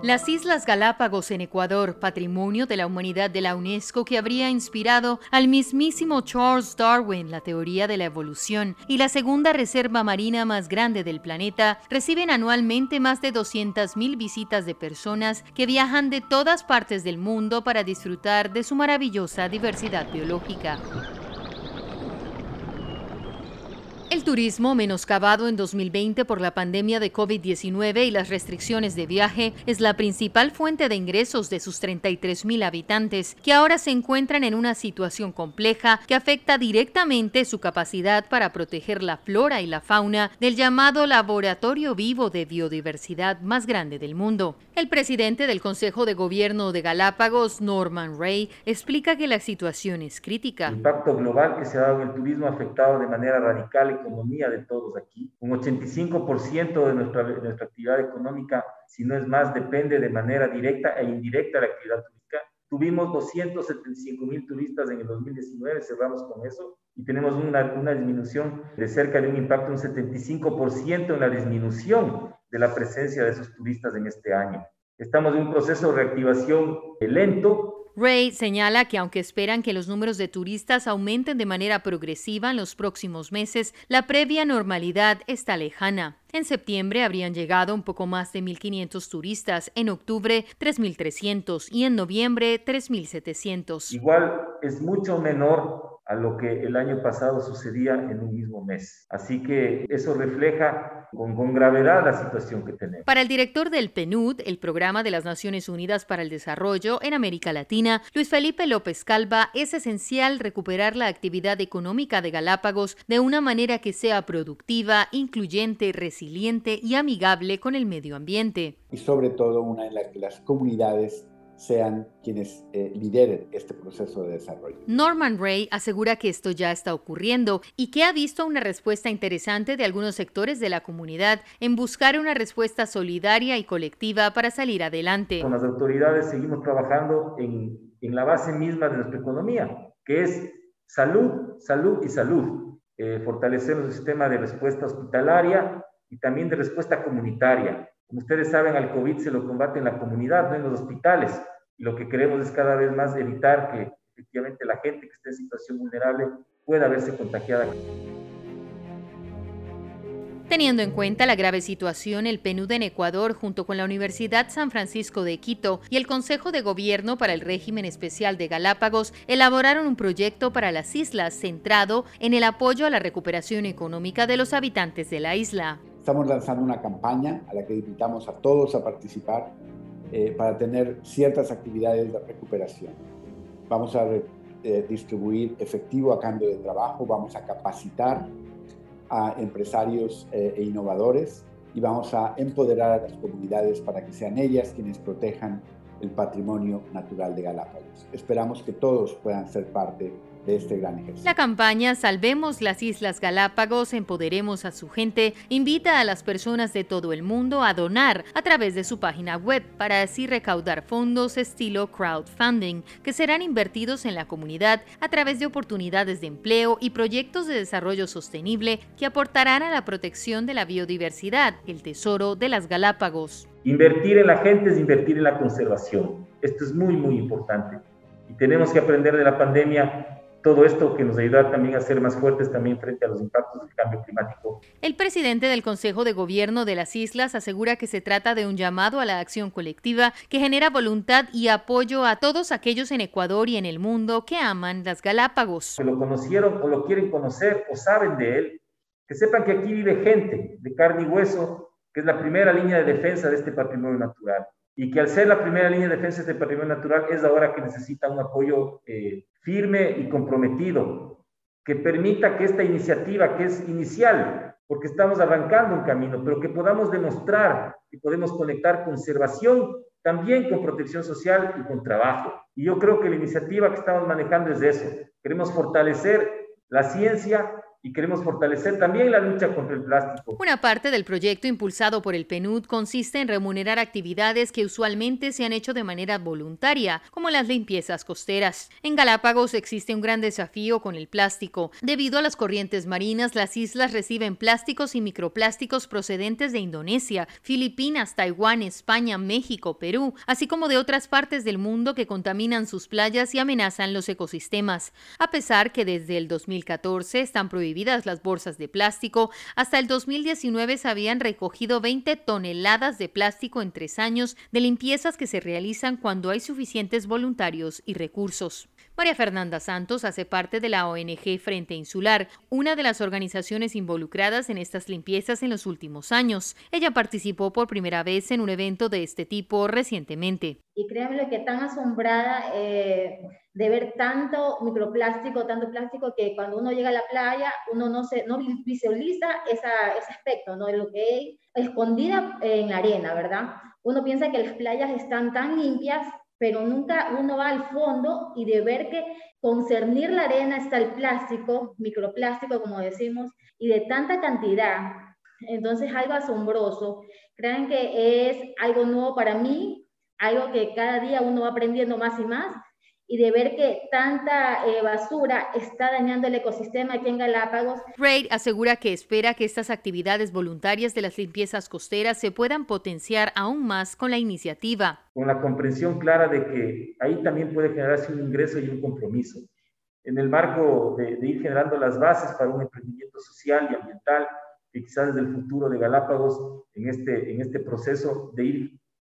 Las Islas Galápagos en Ecuador, patrimonio de la humanidad de la UNESCO que habría inspirado al mismísimo Charles Darwin la teoría de la evolución y la segunda reserva marina más grande del planeta, reciben anualmente más de 200,000 visitas de personas que viajan de todas partes del mundo para disfrutar de su maravillosa diversidad biológica. El turismo, menoscabado en 2020 por la pandemia de COVID-19 y las restricciones de viaje, es la principal fuente de ingresos de sus 33,000 habitantes, que ahora se encuentran en una situación compleja que afecta directamente su capacidad para proteger la flora y la fauna del llamado laboratorio vivo de biodiversidad más grande del mundo. El presidente del Consejo de Gobierno de Galápagos, Norman Ray, explica que la situación es crítica. El impacto global que se ha dado en el turismo ha afectado de manera radical la economía de todos aquí. Un 85% de nuestra actividad económica, si no es más, depende de manera directa e indirecta de la actividad turística. Tuvimos 275,000 turistas en el 2019, cerramos con eso, y tenemos una disminución de cerca de un impacto de un 75% en la disminución de la presencia de esos turistas en este año. Estamos en un proceso de reactivación lento. Ray señala que aunque esperan que los números de turistas aumenten de manera progresiva en los próximos meses, la previa normalidad está lejana. En septiembre habrían llegado un poco más de 1,500 turistas, en octubre 3,300 y en noviembre 3,700. Igual es mucho menor a lo que el año pasado sucedía en un mismo mes. Así que eso refleja con gravedad la situación que tenemos. Para el director del PNUD, el Programa de las Naciones Unidas para el Desarrollo en América Latina, Luis Felipe López Calva, es esencial recuperar la actividad económica de Galápagos de una manera que sea productiva, incluyente, resiliente y amigable con el medio ambiente. Y sobre todo una en la que las comunidades sean quienes lideren este proceso de desarrollo. Norman Ray asegura que esto ya está ocurriendo y que ha visto una respuesta interesante de algunos sectores de la comunidad en buscar una respuesta solidaria y colectiva para salir adelante. Con las autoridades seguimos trabajando en la base misma de nuestra economía, que es salud, salud y salud. Fortalecer nuestro sistema de respuesta hospitalaria y también de respuesta comunitaria. Como ustedes saben, al COVID se lo combate en la comunidad, no en los hospitales. Y lo que queremos es cada vez más evitar que efectivamente la gente que esté en situación vulnerable pueda verse contagiada. Teniendo en cuenta la grave situación, el PNUD en Ecuador, junto con la Universidad San Francisco de Quito y el Consejo de Gobierno para el Régimen Especial de Galápagos, elaboraron un proyecto para las islas centrado en el apoyo a la recuperación económica de los habitantes de la isla. Estamos lanzando una campaña a la que invitamos a todos a participar para tener ciertas actividades de recuperación. Vamos a distribuir efectivo a cambio de trabajo, vamos a capacitar a empresarios e innovadores y vamos a empoderar a las comunidades para que sean ellas quienes protejan el patrimonio natural de Galápagos. Esperamos que todos puedan ser parte de este gran ejercicio. La campaña Salvemos las Islas Galápagos, empoderemos a su gente, invita a las personas de todo el mundo a donar a través de su página web para así recaudar fondos estilo crowdfunding que serán invertidos en la comunidad a través de oportunidades de empleo y proyectos de desarrollo sostenible que aportarán a la protección de la biodiversidad, el tesoro de las Galápagos. Invertir en la gente es invertir en la conservación. Esto es muy, muy importante. Y tenemos que aprender de la pandemia todo esto que nos ayuda también a ser más fuertes también frente a los impactos del cambio climático. El presidente del Consejo de Gobierno de las Islas asegura que se trata de un llamado a la acción colectiva que genera voluntad y apoyo a todos aquellos en Ecuador y en el mundo que aman las Galápagos. Que lo conocieron o lo quieren conocer o saben de él, que sepan que aquí vive gente de carne y hueso, que es la primera línea de defensa de este patrimonio natural. Y que al ser la primera línea de defensa de este patrimonio natural es ahora que necesita un apoyo firme y comprometido, que permita que esta iniciativa, que es inicial, porque estamos arrancando un camino, pero que podamos demostrar que podemos conectar conservación también con protección social y con trabajo. Y yo creo que la iniciativa que estamos manejando es eso. Queremos fortalecer la ciencia y queremos fortalecer también la lucha contra el plástico. Una parte del proyecto impulsado por el PNUD consiste en remunerar actividades que usualmente se han hecho de manera voluntaria, como las limpiezas costeras. En Galápagos existe un gran desafío con el plástico. Debido a las corrientes marinas, las islas reciben plásticos y microplásticos procedentes de Indonesia, Filipinas, Taiwán, España, México, Perú, así como de otras partes del mundo que contaminan sus playas y amenazan los ecosistemas. A pesar que desde el 2014 están prohibidas las bolsas de plástico, hasta el 2019 se habían recogido 20 toneladas de plástico en 3 años de limpiezas que se realizan cuando hay suficientes voluntarios y recursos. María Fernanda Santos hace parte de la ONG Frente Insular, una de las organizaciones involucradas en estas limpiezas en los últimos años. Ella participó por primera vez en un evento de este tipo recientemente. Y créanme que tan asombrada de ver tanto microplástico, tanto plástico, que cuando uno llega a la playa, uno no visualiza ese aspecto, ¿no? De lo que es escondida en la arena, ¿verdad? Uno piensa que las playas están tan limpias, pero nunca uno va al fondo y de ver que concernir la arena está el plástico, microplástico como decimos, y de tanta cantidad. Entonces algo asombroso. Crean que es algo nuevo para mí, algo que cada día uno va aprendiendo más y más, y de ver que tanta basura está dañando el ecosistema aquí en Galápagos. Reid asegura que espera que estas actividades voluntarias de las limpiezas costeras se puedan potenciar aún más con la iniciativa. Con la comprensión clara de que ahí también puede generarse un ingreso y un compromiso. En el marco de ir generando las bases para un emprendimiento social y ambiental, que quizás es el futuro de Galápagos en este proceso de ir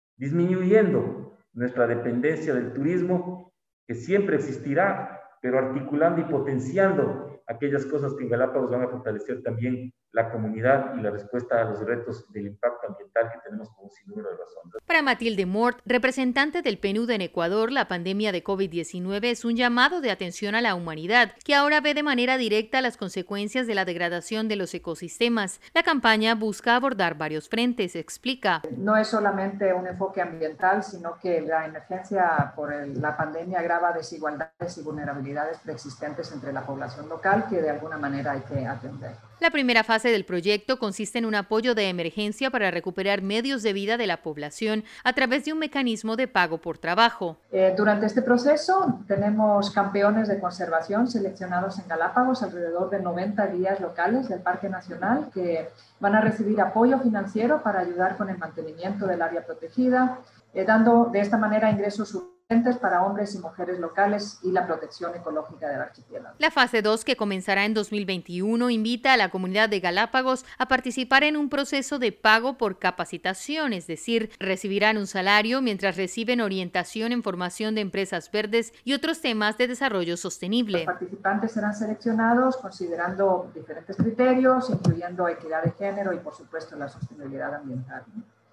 disminuyendo nuestra dependencia del turismo, que siempre existirá, pero articulando y potenciando aquellas cosas que en Galápagos van a fortalecer también la comunidad y la respuesta a los retos del impacto ambiental que tenemos como sinnúmero de razones. Para Matilde Mort, representante del PNUD en Ecuador, la pandemia de COVID-19 es un llamado de atención a la humanidad, que ahora ve de manera directa las consecuencias de la degradación de los ecosistemas. La campaña busca abordar varios frentes, explica. No es solamente un enfoque ambiental, sino que la emergencia por la pandemia agrava desigualdades y vulnerabilidades preexistentes entre la población local que de alguna manera hay que atender. La primera fase del proyecto consiste en un apoyo de emergencia para recuperar medios de vida de la población a través de un mecanismo de pago por trabajo. Durante este proceso tenemos campeones de conservación seleccionados en Galápagos, alrededor de 90 guías locales del Parque Nacional que van a recibir apoyo financiero para ayudar con el mantenimiento del área protegida, dando de esta manera ingresos para hombres y mujeres locales y la protección ecológica del archipiélago. La fase 2, que comenzará en 2021, invita a la comunidad de Galápagos a participar en un proceso de pago por capacitación, es decir, recibirán un salario mientras reciben orientación en formación de empresas verdes y otros temas de desarrollo sostenible. Los participantes serán seleccionados considerando diferentes criterios, incluyendo equidad de género y, por supuesto, la sostenibilidad ambiental.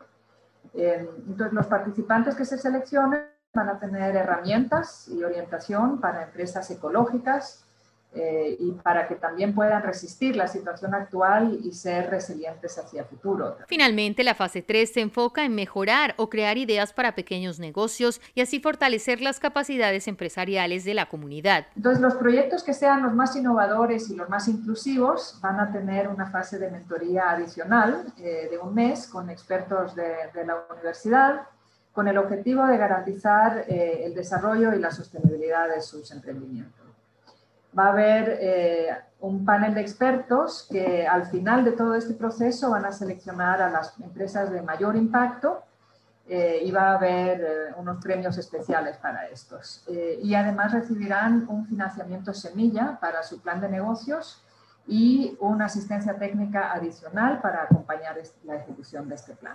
Entonces, los participantes que se seleccionen van a tener herramientas y orientación para empresas ecológicas y para que también puedan resistir la situación actual y ser resilientes hacia el futuro. Finalmente, la fase 3 se enfoca en mejorar o crear ideas para pequeños negocios y así fortalecer las capacidades empresariales de la comunidad. Entonces, los proyectos que sean los más innovadores y los más inclusivos van a tener una fase de mentoría adicional de un mes con expertos de la universidad, con el objetivo de garantizar el desarrollo y la sostenibilidad de sus emprendimientos. Va a haber un panel de expertos que al final de todo este proceso van a seleccionar a las empresas de mayor impacto y va a haber unos premios especiales para estos. Y además recibirán un financiamiento semilla para su plan de negocios y una asistencia técnica adicional para acompañar la ejecución de este plan.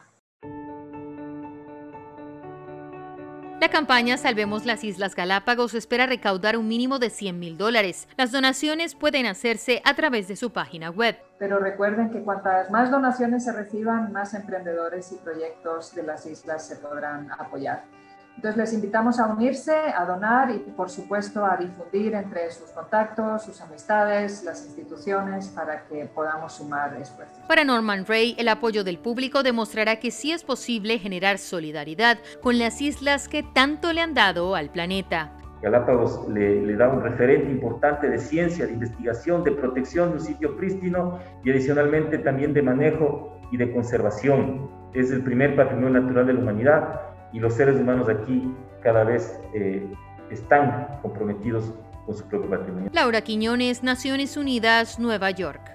La campaña Salvemos las Islas Galápagos espera recaudar un mínimo de $100,000. Las donaciones pueden hacerse a través de su página web. Pero recuerden que cuantas más donaciones se reciban, más emprendedores y proyectos de las islas se podrán apoyar. Entonces les invitamos a unirse, a donar y por supuesto a difundir entre sus contactos, sus amistades, las instituciones para que podamos sumar esfuerzos. Para Norman Ray, el apoyo del público demostrará que sí es posible generar solidaridad con las islas que tanto le han dado al planeta. Galápagos le da un referente importante de ciencia, de investigación, de protección de un sitio prístino y adicionalmente también de manejo y de conservación. Es el primer patrimonio natural de la humanidad y los seres humanos aquí cada vez están comprometidos con su propio patrimonio. Laura Quiñones, Naciones Unidas, Nueva York.